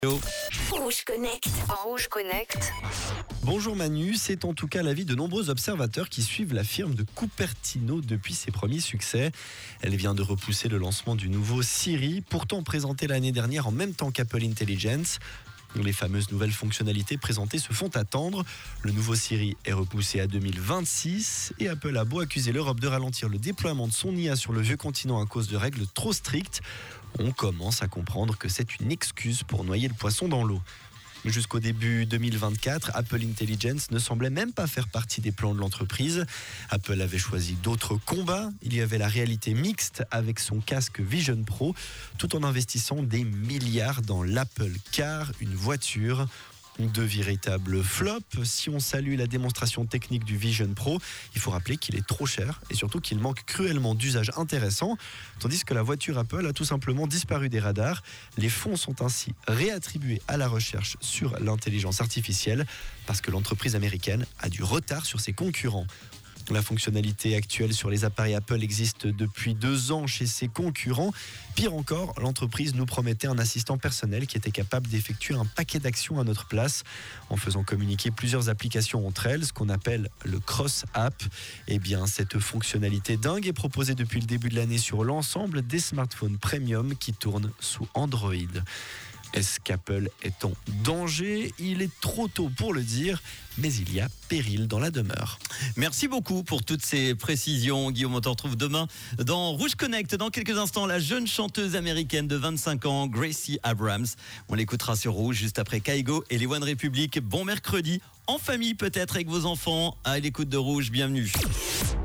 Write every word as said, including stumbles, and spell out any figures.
Hello. Rouge Connect. En Rouge Connect. Bonjour Manu, c'est en tout cas l'avis de nombreux observateurs qui suivent la firme de Cupertino depuis ses premiers succès. Elle vient de repousser le lancement du nouveau Siri, pourtant présenté l'année dernière en même temps qu'Apple Intelligence. Les fameuses nouvelles fonctionnalités présentées se font attendre. Le nouveau Siri est repoussé à deux mille vingt-six et Apple a beau accuser l'Europe de ralentir le déploiement de son I A sur le vieux continent à cause de règles trop strictes, on commence à comprendre que c'est une excuse pour noyer le poisson dans l'eau. Jusqu'au début deux mille vingt-quatre, Apple Intelligence ne semblait même pas faire partie des plans de l'entreprise. Apple avait choisi d'autres combats. Il y avait la réalité mixte avec son casque Vision Pro, tout en investissant des milliards dans l'Apple Car, une voiture. De véritables flops. Si on salue la démonstration technique du Vision Pro, il faut rappeler qu'il est trop cher et surtout qu'il manque cruellement d'usages intéressants, tandis que la voiture Apple a tout simplement disparu des radars. Les fonds sont ainsi réattribués à la recherche sur l'intelligence artificielle parce que l'entreprise américaine a du retard sur ses concurrents. La fonctionnalité actuelle sur les appareils Apple existe depuis deux ans chez ses concurrents. Pire encore, l'entreprise nous promettait un assistant personnel qui était capable d'effectuer un paquet d'actions à notre place en faisant communiquer plusieurs applications entre elles, ce qu'on appelle le cross-app. Eh bien, cette fonctionnalité dingue est proposée depuis le début de l'année sur l'ensemble des smartphones premium qui tournent sous Android. Est-ce qu'Apple est en danger ? Il est trop tôt pour le dire, mais il y a péril dans la demeure. Merci beaucoup pour toutes ces précisions. Guillaume, on te retrouve demain dans Rouge Connect. Dans quelques instants, la jeune chanteuse américaine de vingt-cinq ans, Gracie Abrams. On l'écoutera sur Rouge juste après Kaigo et les One Republic. Bon mercredi, en famille peut-être avec vos enfants. À l'écoute de Rouge, bienvenue.